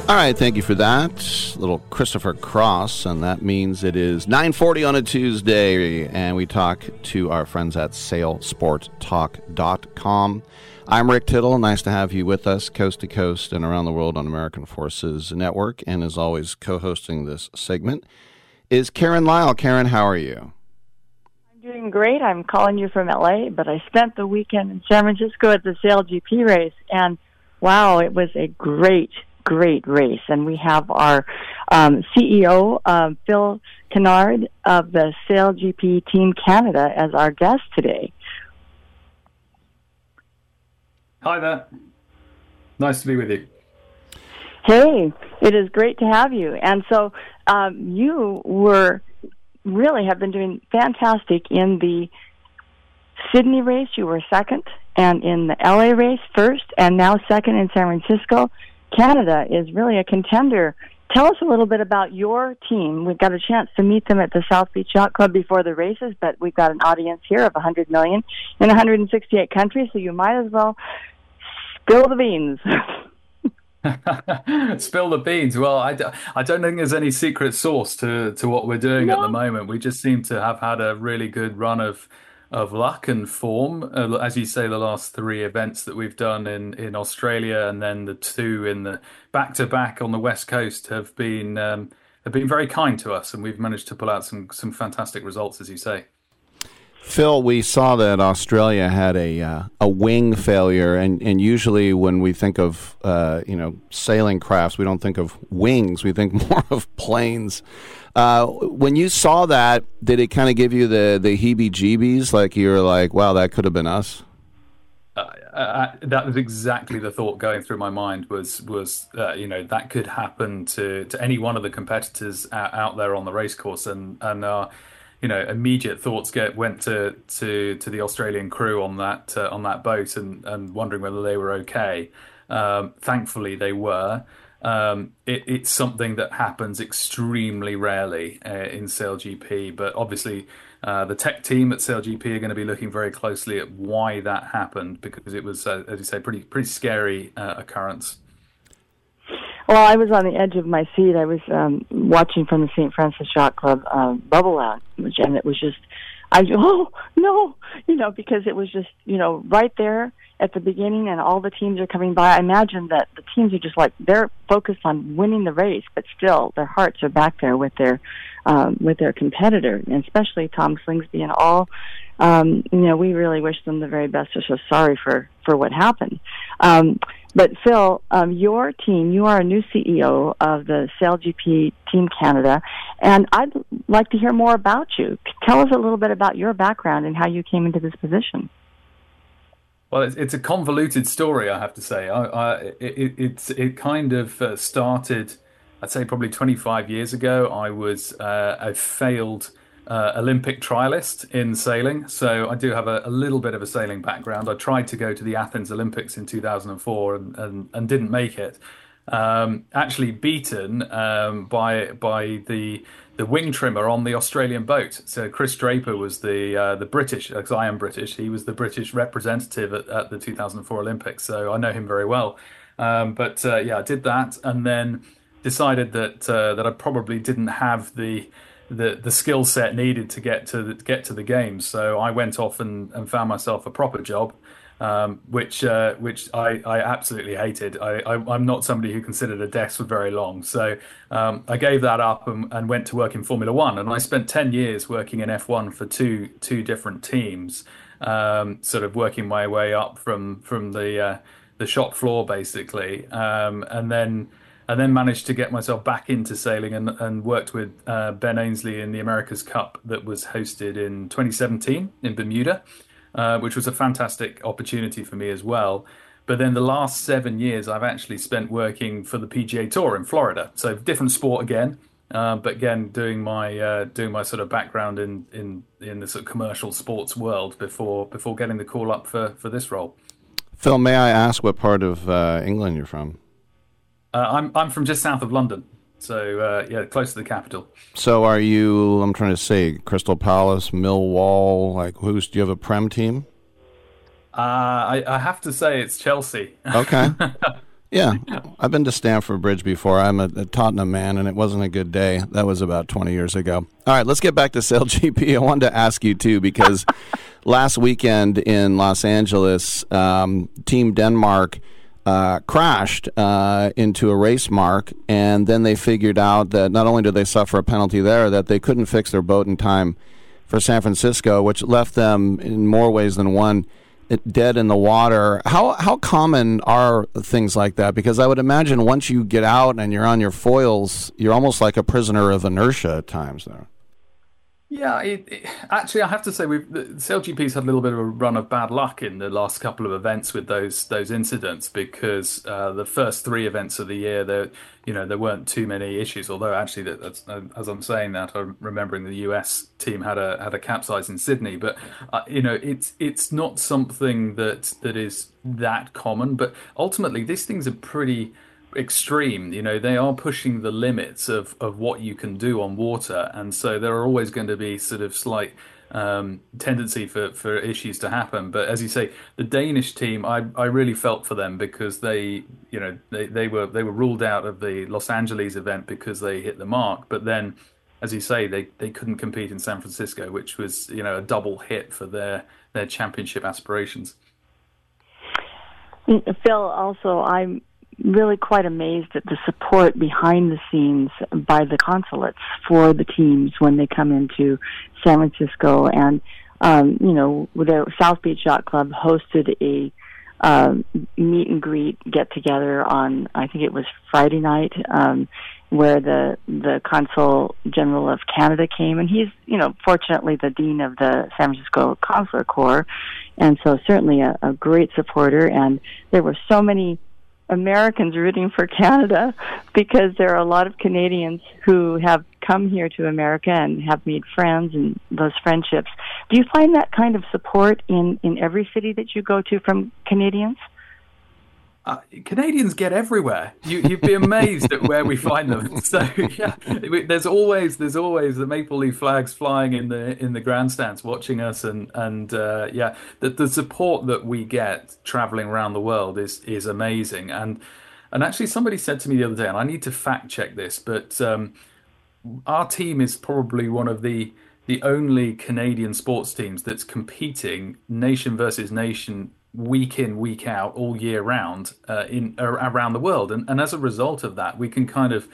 All right, thank you for that. Little Christopher Cross, and that means it is 9:40 on a Tuesday, and we talk to our friends at SailSportTalk.com. I'm Rick Tittle. Nice to have you with us, coast to coast and around the world on American Forces Network, and as always, co-hosting this segment is Karen Lyle. Karen, how are you? I'm doing great. I'm calling you from LA, but I spent the weekend in San Francisco at the SailGP race, and wow, it was a great race. And we have our CEO, Phil Kennard of the SailGP Team Canada as our guest today. Hi there. Nice to be with you. Hey, it is great to have you. And so you really have been doing fantastic in the Sydney race. You were second, and in the LA race first, and now second in San Francisco. Canada is really a contender. Tell us a little bit about your team. We've got a chance to meet them at the South Beach Yacht Club before the races, but we've got an audience here of 100 million in 168 countries, so you might as well spill the beans. Spill the beans. Well, I don't think there's any secret sauce to what we're doing at the moment. We just seem to have had a really good run of luck and form. As you say, the last three events that we've done in Australia, and then the two in the back-to-back on the West Coast have been very kind to us, and we've managed to pull out some fantastic results, as you say. Phil, we saw that Australia had a wing failure, and usually when we think of sailing crafts, we don't think of wings. We think more of planes. When you saw that, did it kind of give you the heebie-jeebies? Like you were like, wow, that could have been us? That was exactly the thought going through my mind was that could happen to any one of the competitors out there on the race course, and immediate thoughts went to the Australian crew on that boat and wondering whether they were okay. Thankfully, they were. It's something that happens extremely rarely in SailGP, but obviously the tech team at SailGP are going to be looking very closely at why that happened, because it was, as you say, pretty scary occurrence. Well, I was on the edge of my seat. I was watching from the St. Francis Yacht Club bubble lounge, and it was just, because it was just, right there at the beginning, and all the teams are coming by. I imagine that the teams are just they're focused on winning the race, but still their hearts are back there with their competitor, and especially Tom Slingsby and all. We really wish them the very best. We're so sorry for what happened. But Phil, your team, you are a new CEO of the SailGP Team Canada, and I'd like to hear more about you. Tell us a little bit about your background and how you came into this position. Well, it's a convoluted story, I have to say. It kind of started, I'd say, probably 25 years ago. I was a failed Olympic trialist in sailing, so I do have a little bit of a sailing background. I tried to go to the Athens Olympics in 2004 and didn't make it. Actually beaten by the wing trimmer on the Australian boat. So Chris Draper was the British, because I am British. He was the British representative at the 2004 Olympics, so I know him very well. I did that, and then decided that I probably didn't have the skill set needed to get to the games. So I went off and found myself a proper job, which I absolutely hated. I'm not somebody who considered a desk for very long. So I gave that up and went to work in Formula One. And I spent 10 years working in F1 for two different teams, sort of working my way up from the shop floor, basically, and then managed to get myself back into sailing and worked with Ben Ainsley in the America's Cup that was hosted in 2017 in Bermuda, which was a fantastic opportunity for me as well. But then the last 7 years I've actually spent working for the PGA Tour in Florida. So different sport again, but again doing my sort of background in the sort of commercial sports world before getting the call up for this role. Phil, may I ask what part of England you're from? I'm from just south of London, so close to the capital. So are you? I'm trying to say Crystal Palace, Millwall. Do you have a Prem team? I have to say it's Chelsea. Okay. Yeah, I've been to Stamford Bridge before. I'm a Tottenham man, and it wasn't a good day. That was about 20 years ago. All right, let's get back to SailGP. I wanted to ask you, too, because last weekend in Los Angeles, Team Denmark crashed into a race mark, and then they figured out that not only did they suffer a penalty there, that they couldn't fix their boat in time for San Francisco, which left them in more ways than one dead in the water. How common are things like that? Because I would imagine once you get out and you're on your foils, you're almost like a prisoner of inertia at times there. Yeah, actually, I have to say, the SailGP's had a little bit of a run of bad luck in the last couple of events with those incidents, because the first three events of the year, there weren't too many issues. Although actually, that's, as I'm saying that, I'm remembering the US team had a capsize in Sydney, but it's not something that is that common. But ultimately, these things are pretty extreme. They are pushing the limits of what you can do on water, and so there are always going to be sort of slight tendency for issues to happen. But as you say, the Danish team, I really felt for them, because they were ruled out of the Los Angeles event because they hit the mark. But then, as you say, they couldn't compete in San Francisco, which was a double hit for their championship aspirations. Phil, also, I'm really quite amazed at the support behind the scenes by the consulates for the teams when they come into San Francisco. And, the South Beach Yacht Club hosted a meet and greet get together on, I think it was Friday night, where the Consul General of Canada came, and he's, fortunately the Dean of the San Francisco Consular Corps, and so certainly a great supporter. And there were so many Americans rooting for Canada, because there are a lot of Canadians who have come here to America and have made friends, and those friendships. Do you find that kind of support in every city that you go to from Canadians? Canadians get everywhere. You'd be amazed at where we find them. So yeah, there's always the maple leaf flags flying in the grandstands watching us, and the support that we get traveling around the world is amazing. And actually, somebody said to me the other day, and I need to fact check this, but our team is probably one of the only Canadian sports teams that's competing nation versus nation, week in, week out, all year round, around the world. And as a result of that, we can kind of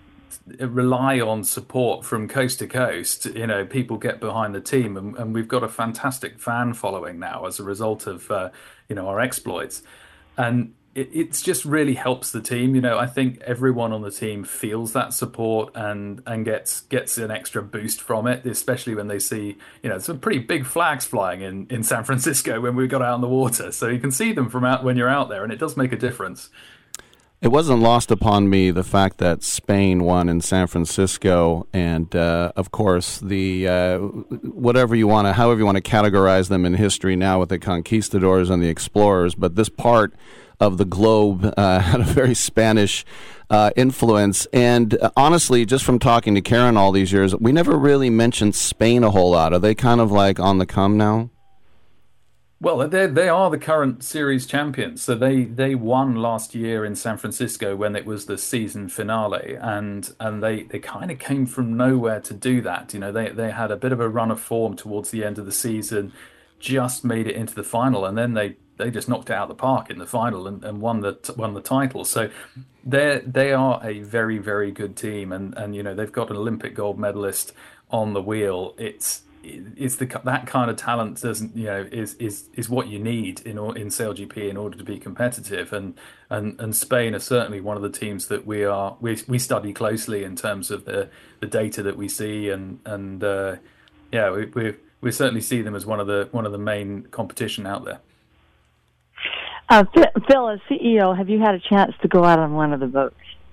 rely on support from coast to coast. People get behind the team, and we've got a fantastic fan following now as a result of our exploits. And it's just really helps the team. I think everyone on the team feels that support and gets an extra boost from it, especially when they see some pretty big flags flying in San Francisco when we got out on the water. So you can see them from out when you're out there, and it does make a difference. It wasn't lost upon me the fact that Spain won in San Francisco, and of course the however you want to categorize them in history now with the conquistadors and the explorers, but this part of the globe had a very Spanish influence. And honestly, just from talking to Karen all these years, we never really mentioned Spain a whole lot. Are they kind of like on the come now? Well, they are the current series champions. So they won last year in San Francisco when it was the season finale, and they kind of came from nowhere to do that. They had a bit of a run of form towards the end of the season, just made it into the final, and then they just knocked it out of the park in the final and won the title. So they are a very, very good team, and they've got an Olympic gold medalist on the wheel. It's that kind of talent is what you need in SailGP in order to be competitive, and Spain are certainly one of the teams that we study closely in terms of the data that we see, and we certainly see them as one of the main competition out there. Phil, as CEO, have you had a chance to go out on one of the boats?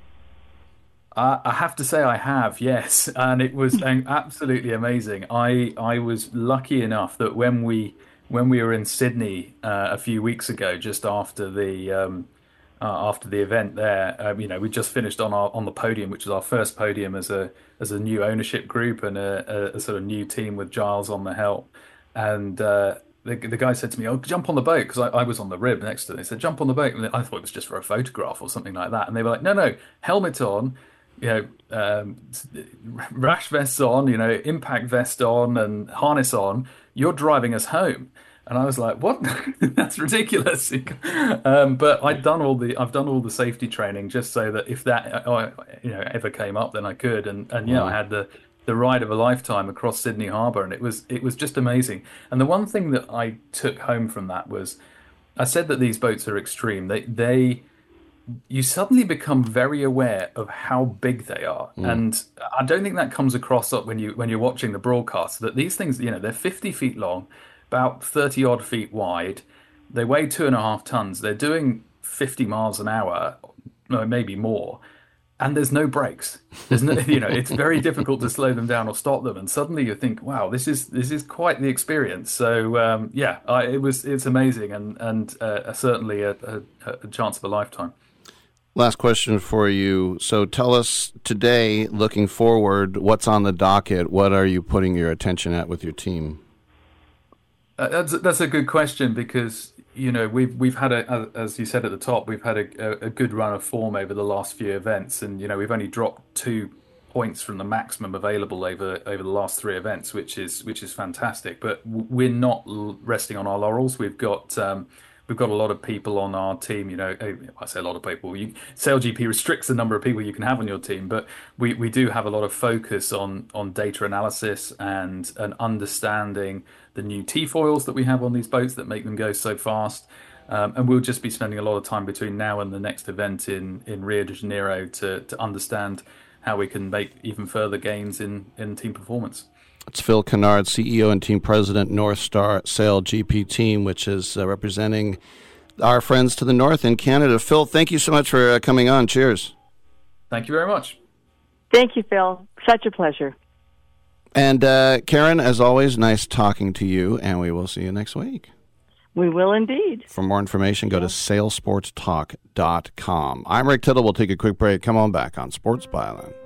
I have to say I have, yes, and it was absolutely amazing. I was lucky enough that when we were in Sydney a few weeks ago, just after the event there, we just finished on the podium, which was our first podium as a new ownership group and a sort of new team with Giles on the helm, and the guy said to me, "Oh, jump on the boat," because I was on the rib next to them. They said, "Jump on the boat," and I thought it was just for a photograph or something like that. And they were like, "No, no, helmet on, rash vests on, impact vest on, and harness on. You're driving us home." And I was like, "What? That's ridiculous." But I've done all the safety training just so that if that ever came up, then I could. And yeah, I had the ride of a lifetime across Sydney Harbour, and it was just amazing. And the one thing that I took home from that was, I said that these boats are extreme. You suddenly become very aware of how big they are, and I don't think that comes across up when you're watching the broadcast. That these things, they're 50 feet long, about 30 odd feet wide. They weigh 2.5 tons. They're doing 50 miles an hour, maybe more. And there's no brakes. There's no, it's very difficult to slow them down or stop them. And suddenly you think, wow, this is quite the experience. So it's amazing and certainly a chance of a lifetime. Last question for you. So tell us today, looking forward, what's on the docket? What are you putting your attention at with your team? That's a good question because we've had as you said at the top, we've had a good run of form over the last few events, and we've only dropped 2 points from the maximum available over the last 3 events, which is fantastic. But we're not resting on our laurels. We've got a lot of people on our team. I say a lot of people. SailGP restricts the number of people you can have on your team, but we do have a lot of focus on data analysis and understanding the new T-foils that we have on these boats that make them go so fast. And we'll just be spending a lot of time between now and the next event in Rio de Janeiro to understand how we can make even further gains in team performance. It's Phil Kennard, CEO and team president, North Star SailGP team, which is representing our friends to the north in Canada. Phil, thank you so much for coming on. Cheers. Thank you very much. Thank you, Phil. Such a pleasure. And Karen, as always, nice talking to you, and we will see you next week. We will indeed. For more information, go to sailsportstalk.com. I'm Rick Tittle. We'll take a quick break. Come on back on Sports Byline.